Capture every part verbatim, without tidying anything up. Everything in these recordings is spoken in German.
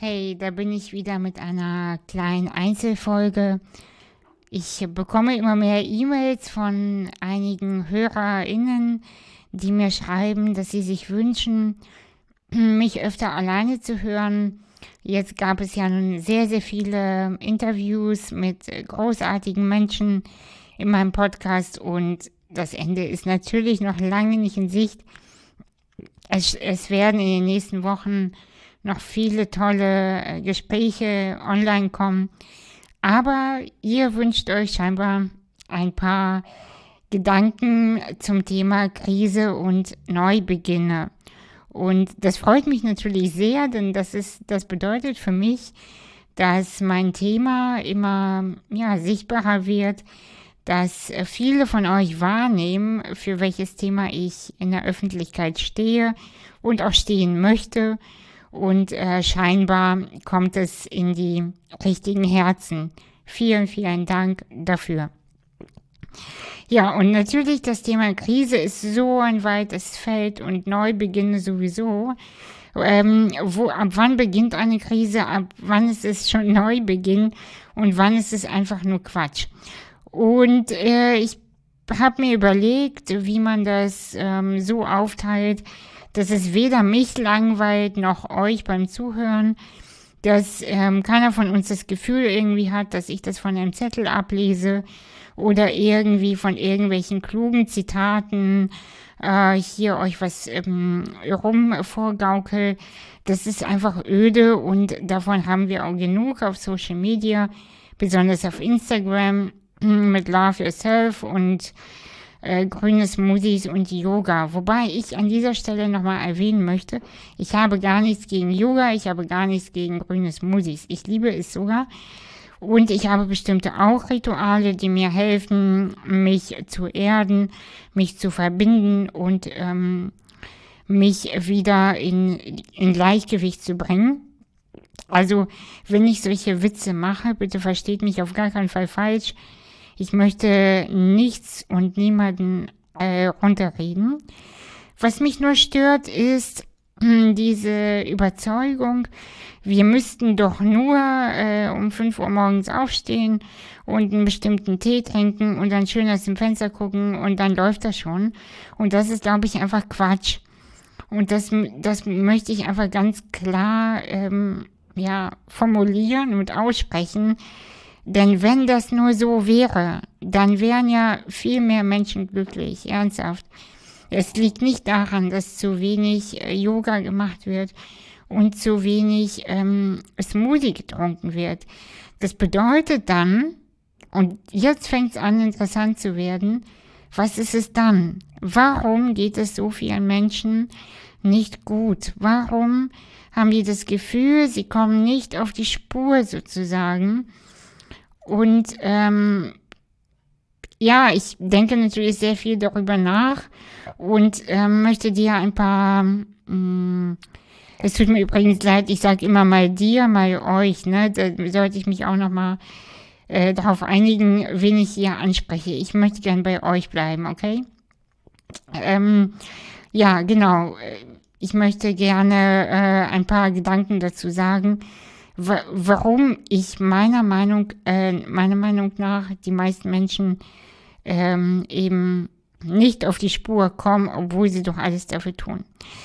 Hey, da bin ich wieder mit einer kleinen Einzelfolge. Ich bekomme immer mehr E-Mails von einigen HörerInnen, die mir schreiben, dass sie sich wünschen, mich öfter alleine zu hören. Jetzt gab es ja nun sehr, sehr viele Interviews mit großartigen Menschen in meinem Podcast und das Ende ist natürlich noch lange nicht in Sicht. Es, es werden in den nächsten Wochen noch viele tolle äh, Gespräche online kommen. Aber ihr wünscht euch scheinbar ein paar Gedanken zum Thema Krise und Neubeginne. Und das freut mich natürlich sehr, denn das ist, das bedeutet für mich, dass mein Thema immer ja, sichtbarer wird, dass viele von euch wahrnehmen, für welches Thema ich in der Öffentlichkeit stehe und auch stehen möchte. Und äh, scheinbar kommt es in die richtigen Herzen. Vielen, vielen Dank dafür. Ja, und natürlich das Thema Krise ist so ein weites Feld und Neubeginne sowieso. Ähm, wo, ab wann beginnt eine Krise, ab wann ist es schon Neubeginn und wann ist es einfach nur Quatsch. Und äh, ich habe mir überlegt, wie man das ähm, so aufteilt, dass es weder mich langweilt noch euch beim Zuhören, dass ähm, keiner von uns das Gefühl irgendwie hat, dass ich das von einem Zettel ablese oder irgendwie von irgendwelchen klugen Zitaten äh, hier euch was ähm, rum vorgaukel. Das ist einfach öde und davon haben wir auch genug auf Social Media, besonders auf Instagram mit Love Yourself und äh, grüne Smoothies und Yoga. Wobei ich an dieser Stelle nochmal erwähnen möchte, ich habe gar nichts gegen Yoga, ich habe gar nichts gegen grüne Smoothies. Ich liebe es sogar. Und ich habe bestimmte auch Rituale, die mir helfen, mich zu erden, mich zu verbinden und ähm, mich wieder in, in Gleichgewicht zu bringen. Also, wenn ich solche Witze mache, bitte versteht mich auf gar keinen Fall falsch. Ich möchte nichts und niemanden äh, runterreden. Was mich nur stört, ist mh, diese Überzeugung, wir müssten doch nur äh, um fünf Uhr morgens aufstehen und einen bestimmten Tee trinken und dann schön aus dem Fenster gucken und dann läuft das schon. Und das ist, glaube ich, einfach Quatsch. Und das, das möchte ich einfach ganz klar ähm, ja, formulieren und aussprechen. Denn wenn das nur so wäre, dann wären ja viel mehr Menschen glücklich, ernsthaft. Es liegt nicht daran, dass zu wenig äh, Yoga gemacht wird und zu wenig ähm, Smoothie getrunken wird. Das bedeutet dann, und jetzt fängt es an interessant zu werden, was ist es dann? Warum geht es so vielen Menschen nicht gut? Warum haben die das Gefühl, sie kommen nicht auf die Spur sozusagen? Und ähm, ja, ich denke natürlich sehr viel darüber nach und ähm, möchte dir ein paar, mh, es tut mir übrigens leid, ich sage immer mal dir, mal euch, ne? Da sollte ich mich auch nochmal äh, darauf einigen, wen ich hier anspreche. Ich möchte gern bei euch bleiben, okay? Ähm, ja, genau. Ich möchte gerne äh, ein paar Gedanken dazu sagen, warum ich meiner Meinung, äh, meiner Meinung nach die meisten Menschen ähm, eben nicht auf die Spur kommen, obwohl sie doch alles dafür tun.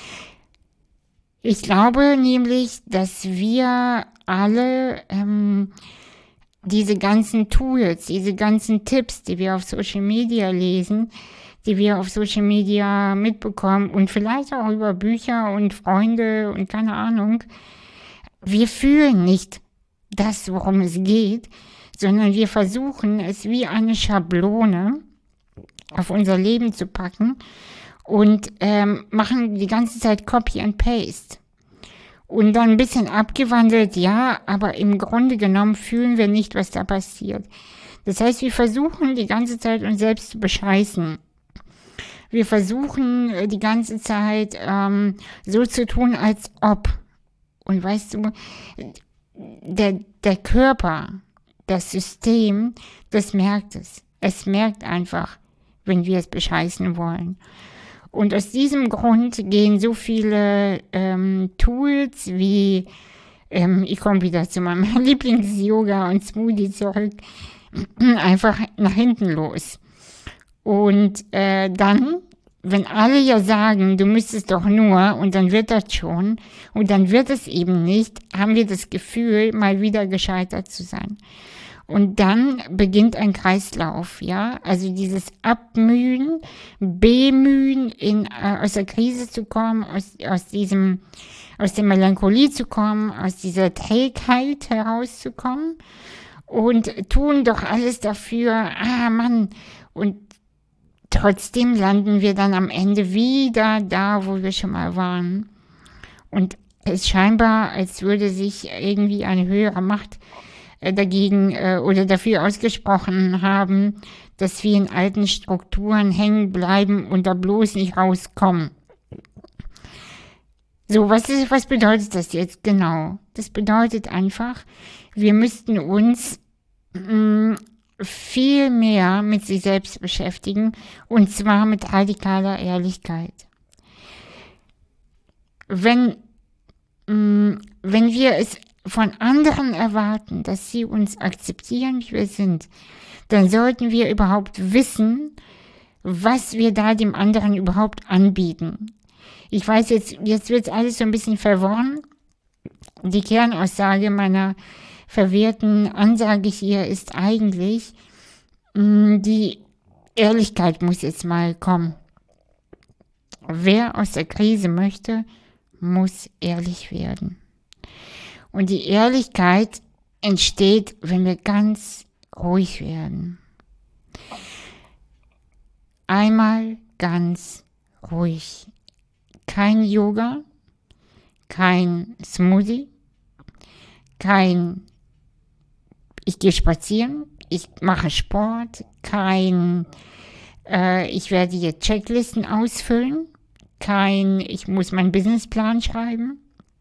Ich glaube nämlich, dass wir alle ähm, diese ganzen Tools, diese ganzen Tipps, die wir auf Social Media lesen, die wir auf Social Media mitbekommen und vielleicht auch über Bücher und Freunde und keine Ahnung, wir fühlen nicht das, worum es geht, sondern wir versuchen, es wie eine Schablone auf unser Leben zu packen und ähm, machen die ganze Zeit Copy and Paste. Und dann ein bisschen abgewandelt, ja, aber im Grunde genommen fühlen wir nicht, was da passiert. Das heißt, wir versuchen die ganze Zeit uns selbst zu bescheißen. Wir versuchen die ganze Zeit ähm, so zu tun, als ob. Und weißt du, der, der Körper, das System, das merkt es. Es merkt einfach, wenn wir es bescheißen wollen. Und aus diesem Grund gehen so viele ähm, Tools wie ähm, ich komme wieder zu meinem Lieblings-Yoga und Smoothie zurück, einfach nach hinten los. Und äh, dann, wenn alle ja sagen, du müsstest doch nur und dann wird das schon und dann wird es eben nicht, haben wir das Gefühl, mal wieder gescheitert zu sein. Und dann beginnt ein Kreislauf, ja, also dieses Abmühen, Bemühen, in, äh, aus der Krise zu kommen, aus, aus diesem, aus der Melancholie zu kommen, aus dieser Trägheit herauszukommen und tun doch alles dafür, ah Mann, und trotzdem landen wir dann am Ende wieder da, wo wir schon mal waren. Und es ist scheinbar, als würde sich irgendwie eine höhere Macht dagegen äh, oder dafür ausgesprochen haben, dass wir in alten Strukturen hängen bleiben und da bloß nicht rauskommen. So, was ist, was bedeutet das jetzt genau? Das bedeutet einfach, wir müssten uns mh, viel mehr mit sich selbst beschäftigen und zwar mit radikaler Ehrlichkeit. Wenn, mh, wenn wir es von anderen erwarten, dass sie uns akzeptieren, wie wir sind, dann sollten wir überhaupt wissen, was wir da dem anderen überhaupt anbieten. Ich weiß, jetzt, jetzt wird alles so ein bisschen verworren. Die Kernaussage meiner verwirrten Ansage hier ist eigentlich, mh, die Ehrlichkeit muss jetzt mal kommen. Wer aus der Krise möchte, muss ehrlich werden. Und die Ehrlichkeit entsteht, wenn wir ganz ruhig werden. Einmal ganz ruhig. Kein Yoga, kein Smoothie, kein ich gehe spazieren, ich mache Sport, kein äh, ich werde jetzt Checklisten ausfüllen, kein ich muss meinen Businessplan schreiben,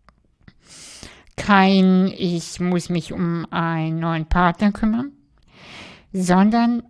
kein ich muss mich um einen neuen Partner kümmern, sondern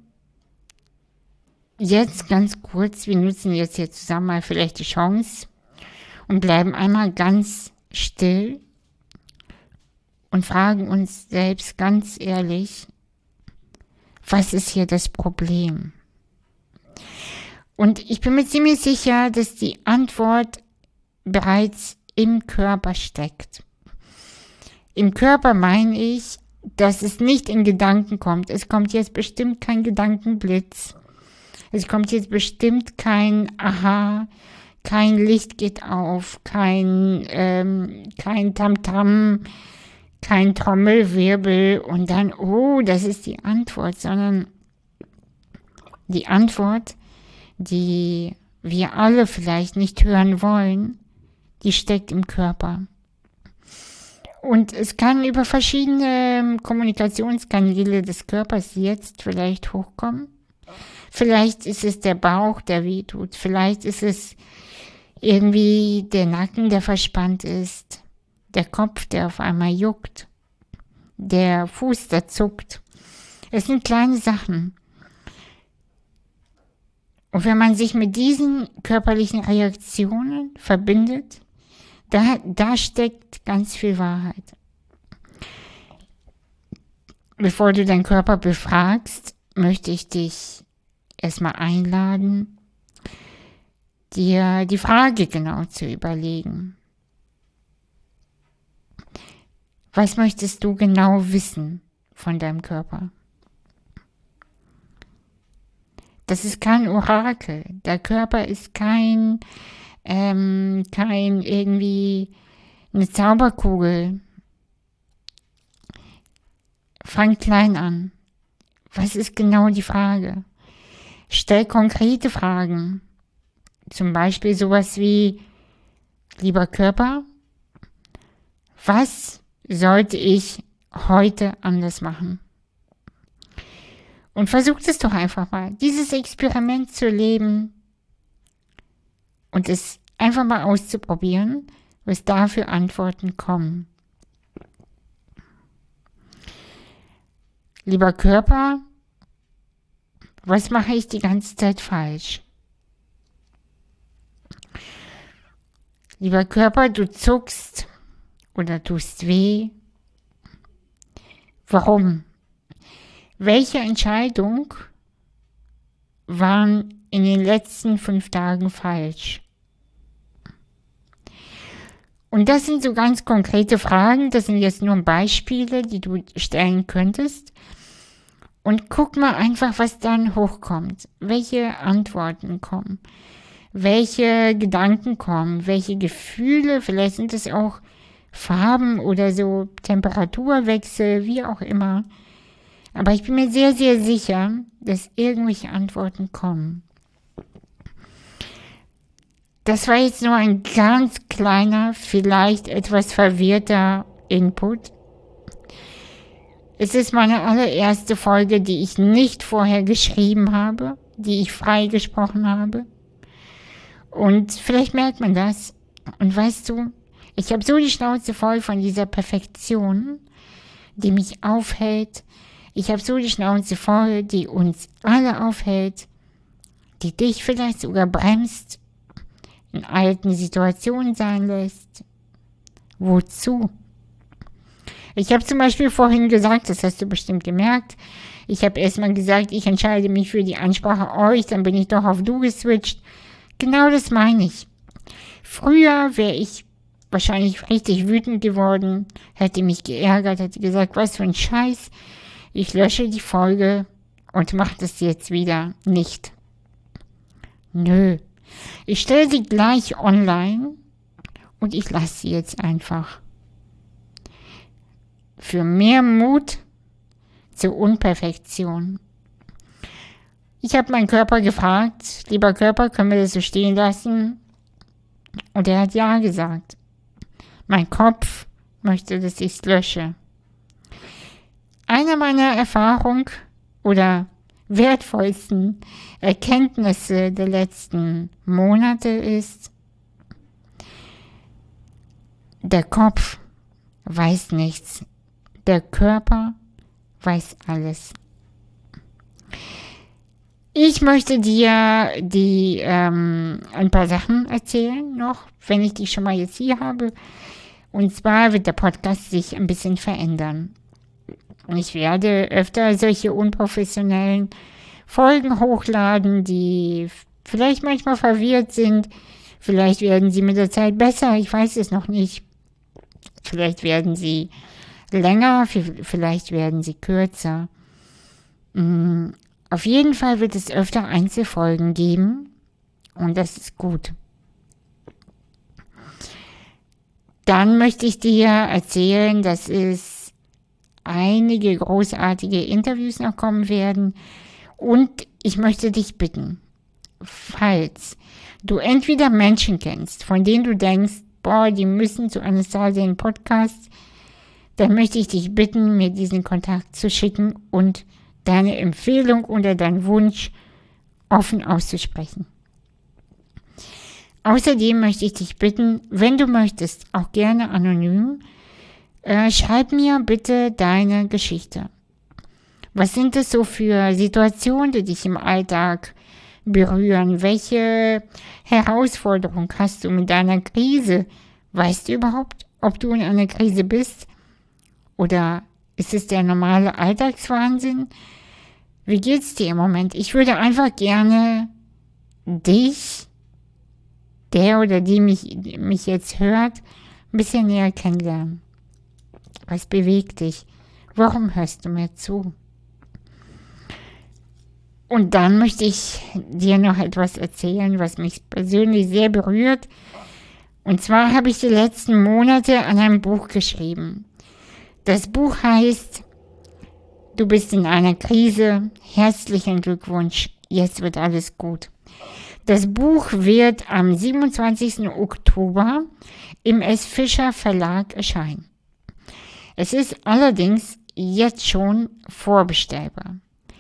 jetzt ganz kurz, wir nutzen jetzt hier zusammen mal vielleicht die Chance und bleiben einmal ganz still und fragen uns selbst ganz ehrlich, was ist hier das Problem? Und ich bin mir ziemlich sicher, dass die Antwort bereits im Körper steckt. Im Körper meine ich, dass es nicht in Gedanken kommt. Es kommt jetzt bestimmt kein Gedankenblitz. Es kommt jetzt bestimmt kein Aha, kein Licht geht auf, kein, ähm, kein Tamtam, kein Trommelwirbel und dann, oh, das ist die Antwort, sondern die Antwort, die wir alle vielleicht nicht hören wollen, die steckt im Körper. Und es kann über verschiedene Kommunikationskanäle des Körpers jetzt vielleicht hochkommen. Vielleicht ist es der Bauch, der wehtut. Vielleicht ist es irgendwie der Nacken, der verspannt ist. Der Kopf, der auf einmal juckt. Der Fuß, der zuckt. Es sind kleine Sachen. Und wenn man sich mit diesen körperlichen Reaktionen verbindet, da, da steckt ganz viel Wahrheit. Bevor du deinen Körper befragst, möchte ich dich erstmal einladen, dir die Frage genau zu überlegen. Was möchtest du genau wissen von deinem Körper? Das ist kein Orakel. Der Körper ist kein, ähm, kein irgendwie eine Zauberkugel. Fang klein an. Was ist genau die Frage? Stell konkrete Fragen. Zum Beispiel sowas wie, lieber Körper, was sollte ich heute anders machen? Und versucht es doch einfach mal, dieses Experiment zu leben und es einfach mal auszuprobieren, was da für Antworten kommen. Lieber Körper, was mache ich die ganze Zeit falsch? Lieber Körper, du zuckst oder tust weh? Warum? Welche Entscheidung waren in den letzten fünf Tagen falsch? Und das sind so ganz konkrete Fragen, das sind jetzt nur Beispiele, die du stellen könntest. Und guck mal einfach, was dann hochkommt, welche Antworten kommen, welche Gedanken kommen, welche Gefühle, vielleicht sind es auch Farben oder so Temperaturwechsel, wie auch immer. Aber ich bin mir sehr, sehr sicher, dass irgendwelche Antworten kommen. Das war jetzt nur ein ganz kleiner, vielleicht etwas verwirrter Input. Es ist meine allererste Folge, die ich nicht vorher geschrieben habe, die ich freigesprochen habe. Und vielleicht merkt man das. Und weißt du, ich habe so die Schnauze voll von dieser Perfektion, die mich aufhält. Ich habe so die Schnauze voll, die uns alle aufhält, die dich vielleicht sogar bremst, in alten Situationen sein lässt. Wozu? Ich habe zum Beispiel vorhin gesagt, das hast du bestimmt gemerkt, ich habe erstmal gesagt, ich entscheide mich für die Ansprache euch, dann bin ich doch auf du geswitcht. Genau das meine ich. Früher wäre ich wahrscheinlich richtig wütend geworden, hätte mich geärgert, hätte gesagt, was für ein Scheiß, ich lösche die Folge und mache das jetzt wieder nicht. Nö. Ich stelle sie gleich online und ich lasse sie jetzt einfach. Für mehr Mut zur Unperfektion. Ich habe meinen Körper gefragt, lieber Körper, können wir das so stehen lassen? Und er hat ja gesagt. Mein Kopf möchte, dass ich es lösche. Eine meiner Erfahrungen oder wertvollsten Erkenntnisse der letzten Monate ist, der Kopf weiß nichts, der Körper weiß alles. Ich möchte dir die ähm, ein paar Sachen erzählen noch, wenn ich die schon mal jetzt hier habe. Und zwar wird der Podcast sich ein bisschen verändern. Ich werde öfter solche unprofessionellen Folgen hochladen, die vielleicht manchmal verwirrt sind. Vielleicht werden sie mit der Zeit besser, ich weiß es noch nicht. Vielleicht werden sie länger, vielleicht werden sie kürzer. Auf jeden Fall wird es öfter Einzelfolgen geben und das ist gut. Dann möchte ich dir erzählen, dass es einige großartige Interviews noch kommen werden. Und ich möchte dich bitten, falls du entweder Menschen kennst, von denen du denkst, boah, die müssen zu Anastasia Podcast, dann möchte ich dich bitten, mir diesen Kontakt zu schicken und deine Empfehlung oder deinen Wunsch offen auszusprechen. Außerdem möchte ich dich bitten, wenn du möchtest, auch gerne anonym, Äh, schreib mir bitte deine Geschichte. Was sind es so für Situationen, die dich im Alltag berühren? Welche Herausforderung hast du mit deiner Krise? Weißt du überhaupt, ob du in einer Krise bist? Oder ist es der normale Alltagswahnsinn? Wie geht's dir im Moment? Ich würde einfach gerne dich, der oder die mich, mich jetzt hört, ein bisschen näher kennenlernen. Was bewegt dich? Warum hörst du mir zu? Und dann möchte ich dir noch etwas erzählen, was mich persönlich sehr berührt. Und zwar habe ich die letzten Monate an einem Buch geschrieben. Das Buch heißt, du bist in einer Krise. Herzlichen Glückwunsch, jetzt wird alles gut. Das Buch wird am siebenundzwanzigsten Oktober im S. Fischer Verlag erscheinen. Es ist allerdings jetzt schon vorbestellbar.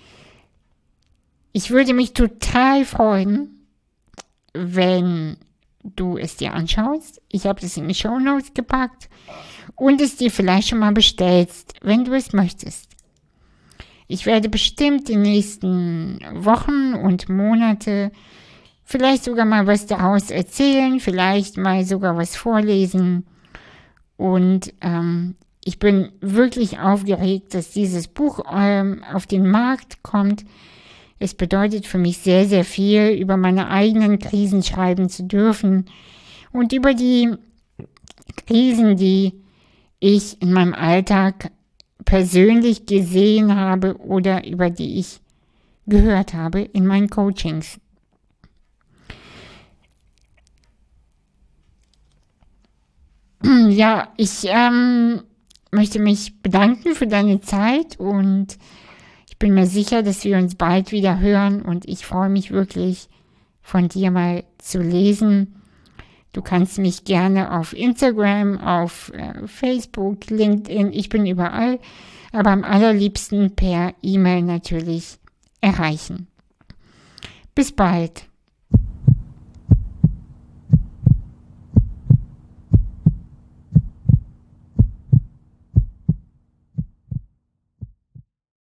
Ich würde mich total freuen, wenn du es dir anschaust. Ich habe es in die Shownotes gepackt und es dir vielleicht schon mal bestellst, wenn du es möchtest. Ich werde bestimmt die nächsten Wochen und Monate vielleicht sogar mal was daraus erzählen, vielleicht mal sogar was vorlesen. Und ähm, ich bin wirklich aufgeregt, dass dieses Buch ähm, auf den Markt kommt. Es bedeutet für mich sehr, sehr viel, über meine eigenen Krisen schreiben zu dürfen und über die Krisen, die ich in meinem Alltag persönlich gesehen habe oder über die ich gehört habe in meinen Coachings. Ja, ich ähm, möchte mich bedanken für deine Zeit und ich bin mir sicher, dass wir uns bald wieder hören und ich freue mich wirklich, von dir mal zu lesen. Du kannst mich gerne auf Instagram, auf äh, Facebook, LinkedIn, ich bin überall, aber am allerliebsten per E-Mail natürlich erreichen. Bis bald.